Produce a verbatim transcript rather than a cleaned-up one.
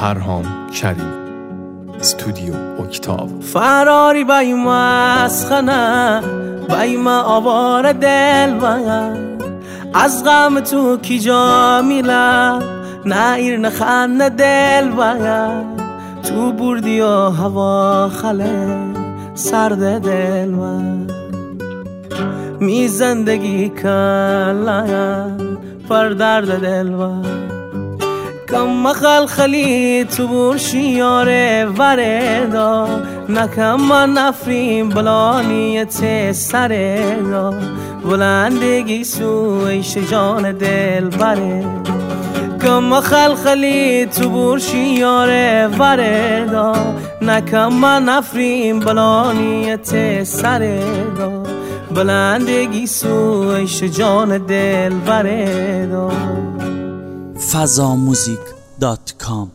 پرهام کریم، استودیو اکتاو. فراری بای مسخنه بای ما آوار دل بای، از غم تو کی جا میلم نه ایر نخنه دل بای، تو بردی و هوا خله سرد دل بای، می زندگی کلایم پر درد دل بای، کم خلخلی تو برشی یاره وردا، نکم من نفریم بلانیت سردا، بلندگی سویش جان دل بره، کم خلخلی تو برشی یاره وردا، نکم من نفریم بلانیت سردا، بلندگی سویش جان دل بره. فضا موزیک دات کام